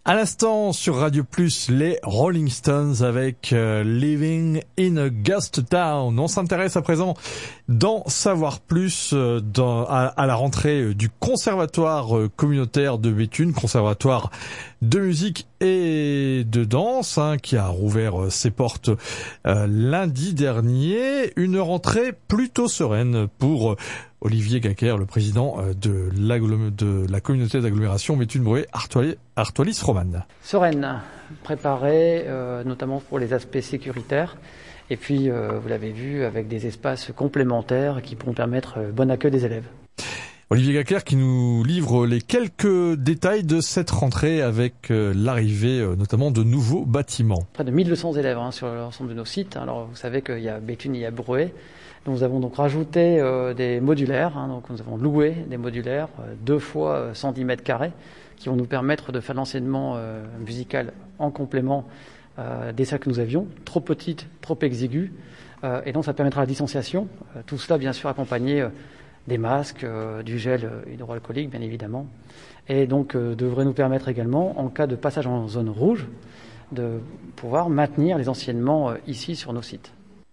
À l'instant sur Radio Plus, les Rolling Stones avec Living in a Ghost Town. On s'intéresse à présent d'en savoir plus à la rentrée du conservatoire communautaire de Béthune, conservatoire de musique et de danse, qui a rouvert ses portes lundi dernier. Une rentrée plutôt sereine pour Olivier Gacker, le président de la communauté d'agglomération Béthune-Bruay-Artois-Romane. Sereine, préparée notamment pour les aspects sécuritaires. Et puis, vous l'avez vu, avec des espaces complémentaires qui pourront permettre bon accueil des élèves. Olivier Gacker qui nous livre les quelques détails de cette rentrée avec l'arrivée notamment de nouveaux bâtiments. Près de 1200 élèves sur l'ensemble de nos sites. Alors, vous savez qu'il y a Béthune, il y a Bruay. Nous avons donc rajouté des modulaires, donc nous avons loué des modulaires 2 fois 110 mètres carrés qui vont nous permettre de faire l'enseignement musical en complément des salles que nous avions, trop petites, trop exiguës, et donc ça permettra la distanciation, tout cela bien sûr accompagné des masques, du gel hydroalcoolique bien évidemment, et donc devrait nous permettre également, en cas de passage en zone rouge, de pouvoir maintenir les enseignements ici sur nos sites.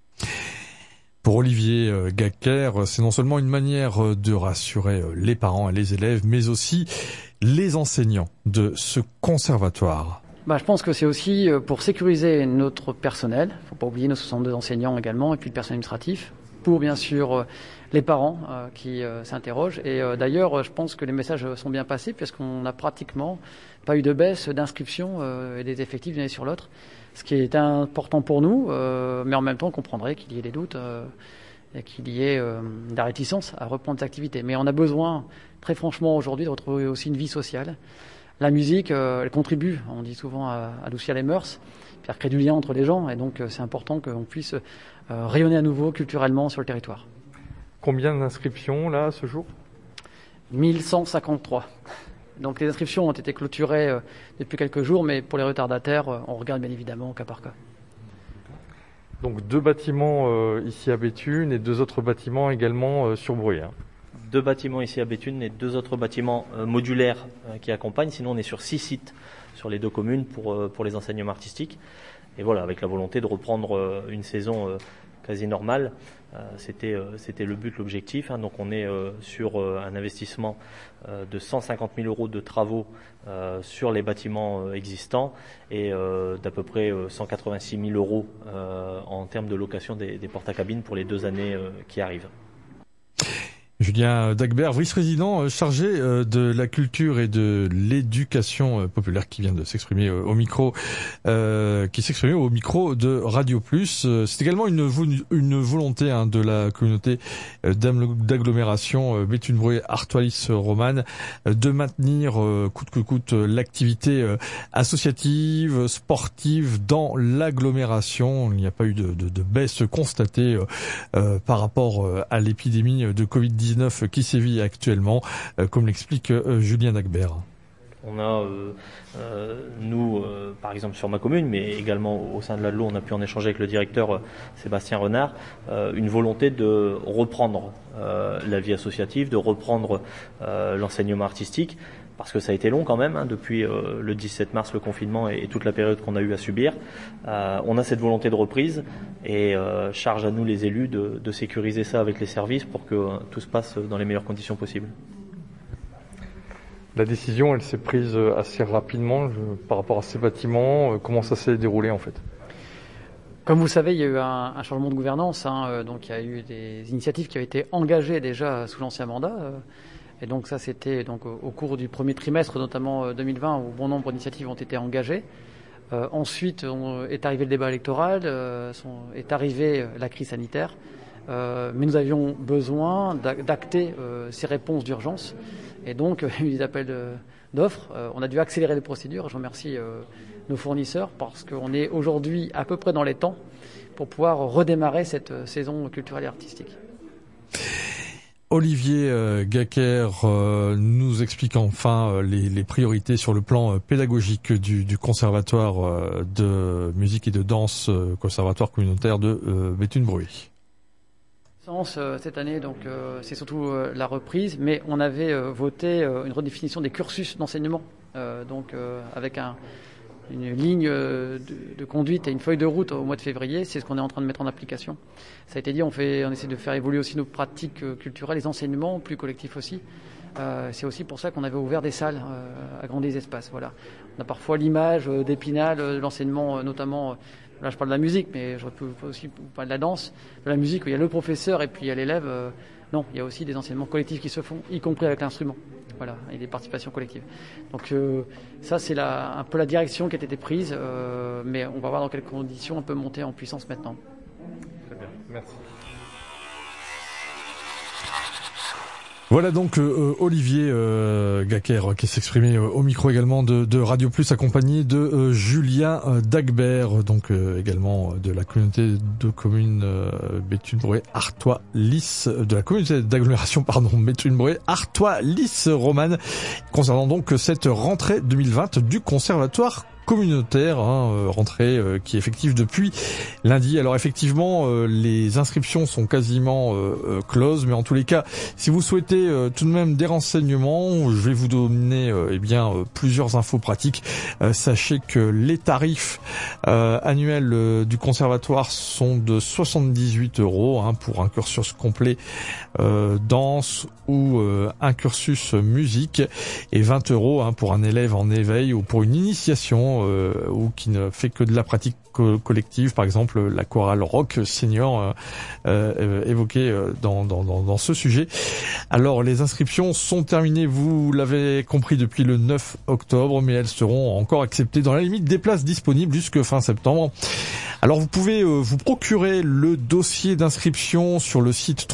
Pour Olivier Gacker, c'est non seulement une manière de rassurer les parents et les élèves, mais aussi les enseignants de ce conservatoire. Je pense que c'est aussi pour sécuriser notre personnel. Il ne faut pas oublier nos 62 enseignants également, et puis le personnel administratif, pour bien sûr les parents qui s'interrogent. Et d'ailleurs, je pense que les messages sont bien passés, puisqu'on n'a pratiquement pas eu de baisse d'inscription et des effectifs d'une année sur l'autre. Ce qui est important pour nous, mais en même temps, on comprendrait qu'il y ait des doutes et qu'il y ait de la réticence à reprendre cette activité. Mais on a besoin, très franchement, aujourd'hui, de retrouver aussi une vie sociale. La musique, elle contribue, on dit souvent, à adoucir les mœurs, puis à créer du lien entre les gens. Et donc, c'est important qu'on puisse rayonner à nouveau culturellement sur le territoire. Combien d'inscriptions, là, à ce jour ? 1153. Donc les inscriptions ont été clôturées depuis quelques jours, mais pour les retardataires, on regarde bien évidemment au cas par cas. Donc 2 bâtiments ici à Béthune et 2 autres bâtiments également sur Bruay. 2 bâtiments ici à Béthune et 2 autres bâtiments modulaires qui accompagnent. Sinon on est sur 6 sites sur les 2 communes pour les enseignements artistiques. Et voilà, avec la volonté de reprendre une saison quasi normale. C'était le but, l'objectif. Donc on est sur un investissement de 150 000 euros de travaux sur les bâtiments existants et d'à peu près 186 000 euros en termes de location des portes à cabines pour les 2 années qui arrivent. Julien Dagbert, vice-président chargé de la culture et de l'éducation populaire, qui vient de s'exprimer au micro, de Radio Plus. C'est également une volonté de la communauté d'agglomération Béthune-Bruay-Artois-Romane de maintenir coûte que coûte l'activité associative, sportive dans l'agglomération. Il n'y a pas eu de baisse constatée par rapport à l'épidémie de Covid-19 qui sévit actuellement, comme l'explique Julien Dagbert. On a, nous, par exemple sur ma commune, mais également au sein de l'ADLO, on a pu en échanger avec le directeur Sébastien Renard, une volonté de reprendre la vie associative, de reprendre l'enseignement artistique, parce que ça a été long quand même, depuis le 17 mars, le confinement et toute la période qu'on a eu à subir. On a cette volonté de reprise et charge à nous les élus de sécuriser ça avec les services pour que tout se passe dans les meilleures conditions possibles. La décision, elle s'est prise assez rapidement par rapport à ces bâtiments. Comment ça s'est déroulé en fait ? Comme vous savez, il y a eu un changement de gouvernance, donc il y a eu des initiatives qui avaient été engagées déjà sous l'ancien mandat. Et donc ça, c'était donc au cours du premier trimestre, notamment 2020, où bon nombre d'initiatives ont été engagées. Ensuite, est arrivé le débat électoral, est arrivée la crise sanitaire. Mais nous avions besoin d'acter ces réponses d'urgence. Et donc, il y a eu des appels d'offres. On a dû accélérer les procédures. Je remercie nos fournisseurs parce qu'on est aujourd'hui à peu près dans les temps pour pouvoir redémarrer cette saison culturelle et artistique. Olivier Gacker nous explique enfin les priorités sur le plan pédagogique du conservatoire de musique et de danse, conservatoire communautaire de Béthune-Bruay. Cette année, donc, c'est surtout la reprise, mais on avait voté une redéfinition des cursus d'enseignement avec une ligne de conduite et une feuille de route au mois de février, c'est ce qu'on est en train de mettre en application. Ça a été dit, on essaie de faire évoluer aussi nos pratiques culturelles, les enseignements plus collectifs aussi. C'est aussi pour ça qu'on avait ouvert des salles à grandir espaces. Voilà. On a parfois l'image d'Épinal, de l'enseignement, notamment, là je parle de la musique, mais je peux aussi parler de la danse, de la musique où il y a le professeur et puis il y a l'élève. Non, il y a aussi des enseignements collectifs qui se font, y compris avec l'instrument. Voilà, et des participations collectives. Donc ça, c'est un peu la direction qui a été prise, mais on va voir dans quelles conditions on peut monter en puissance maintenant. Très bien, merci. Voilà donc Olivier Gacker qui s'exprimait au micro également de Radio Plus, accompagné de Julien Dagbert, donc également de la communauté de communes Béthune-Bruay, Artois-Lys, de la communauté d'agglomération Béthune-Bruay, Artois-Lys Romane, concernant donc cette rentrée 2020 du conservatoire communautaire, rentrée qui est effective depuis lundi. Alors effectivement, les inscriptions sont quasiment closes, mais en tous les cas, si vous souhaitez tout de même des renseignements, je vais vous donner plusieurs infos pratiques. Sachez que les tarifs annuels du conservatoire sont de 78 € pour un cursus complet danse ou un cursus musique, et 20 € pour un élève en éveil ou pour une initiation ou qui ne fait que de la pratique collective, par exemple la chorale rock senior évoquée dans ce sujet. Alors les inscriptions sont terminées, vous l'avez compris, depuis le 9 octobre, mais elles seront encore acceptées dans la limite des places disponibles jusqu'à fin septembre. Alors vous pouvez vous procurer le dossier d'inscription sur le site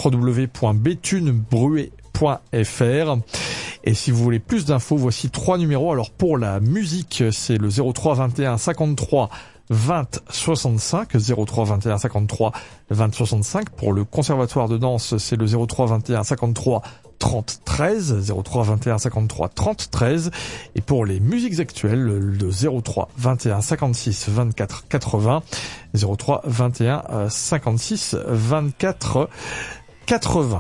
www.bethunebruay.fr. Et si vous voulez plus d'infos, voici 3 numéros. Alors pour la musique, c'est le 03 21 53 20 65, 03 21 53 20 65. Pour le conservatoire de danse, c'est le 03 21 53 30 13, 03 21 53 30 13. Et pour les musiques actuelles, le 03 21 56 24 80, 03 21 56 24 80.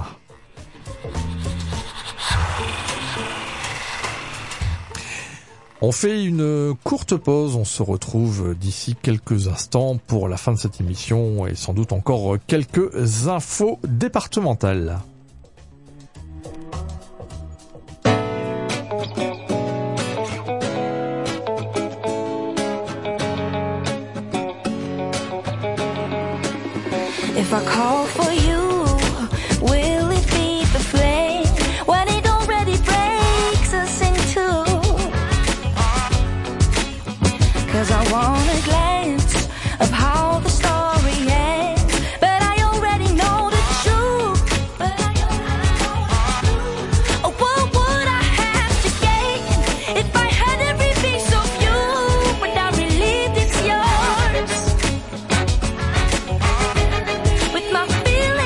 On fait une courte pause, on se retrouve d'ici quelques instants pour la fin de cette émission et sans doute encore quelques infos départementales. If I call for you, will it be the flame when it already breaks us in two? 'Cause I want a glance of how the story ends, but I already know the truth. Oh, what would I have to gain if I had every piece of you, but I believed it's yours? With my feelings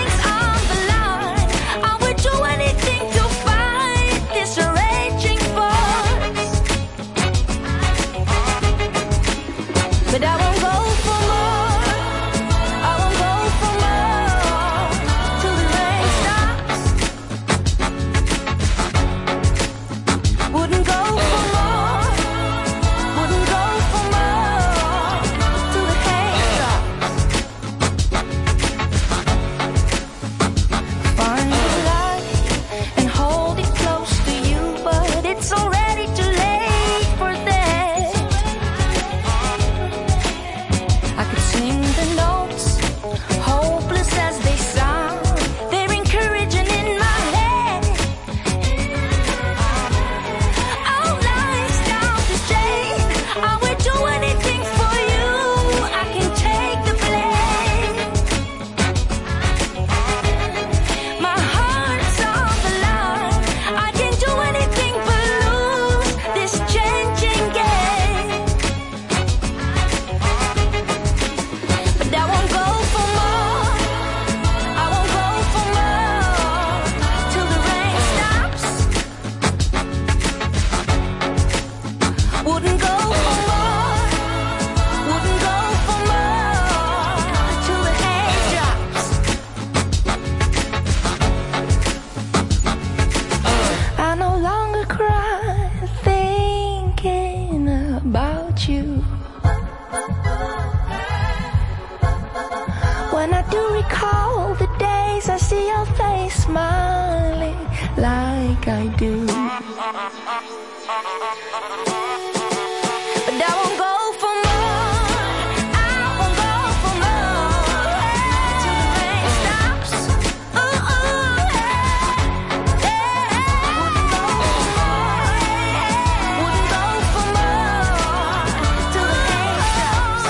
me smiling like I do. But I won't go for more. I won't go for more till the rain stops. Ooh, ooh, yeah. Wouldn't go for more till the rain stops.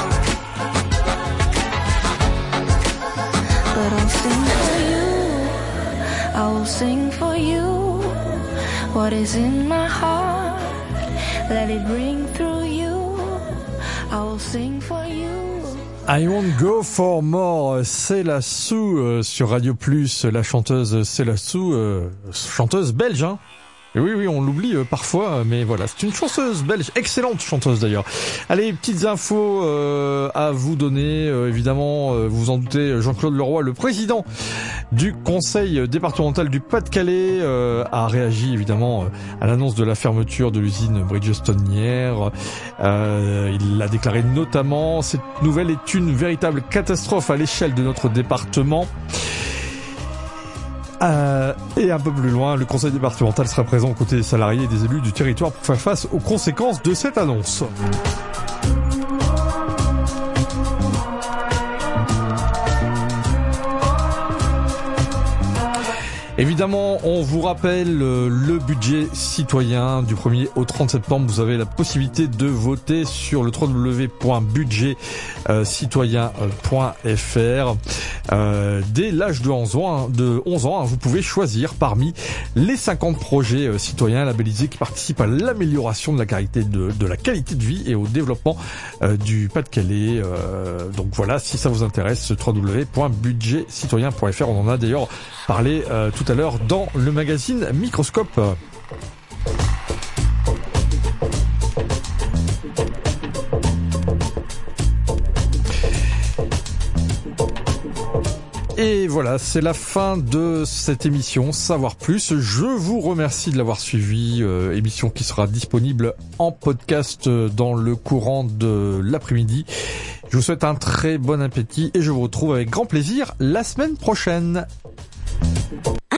But I'll sing for you. I will sing for you. What is in my heart, let it ring through you. I will sing for you. I won't go for more, c'est la Sue sur Radio Plus, la chanteuse c'est la Sue, chanteuse belge, hein. Et oui, on l'oublie parfois, mais voilà, c'est une chanteuse belge, excellente chanteuse d'ailleurs. Allez, petites infos à vous donner, évidemment, vous vous en doutez, Jean-Claude Leroy, le président du conseil départemental du Pas-de-Calais, a réagi évidemment à l'annonce de la fermeture de l'usine Bridgestone hier. Il l'a déclaré notamment, cette nouvelle est une véritable catastrophe à l'échelle de notre département. Et un peu plus loin, le conseil départemental sera présent aux côtés des salariés et des élus du territoire pour faire face aux conséquences de cette annonce. Évidemment, on vous rappelle le budget citoyen du 1er au 30 septembre. Vous avez la possibilité de voter sur le www.budgetcitoyen.fr. Dès l'âge de 11 ans, vous pouvez choisir parmi les 50 projets citoyens labellisés qui participent à l'amélioration de la qualité de vie et au développement du Pas-de-Calais. Donc voilà, si ça vous intéresse, www.budgetcitoyen.fr. On en a d'ailleurs parlé tout à l'heure dans le magazine Microscope. Et voilà, c'est la fin de cette émission Savoir Plus. Je vous remercie de l'avoir suivi, émission qui sera disponible en podcast dans le courant de l'après-midi. Je vous souhaite un très bon appétit et je vous retrouve avec grand plaisir la semaine prochaine.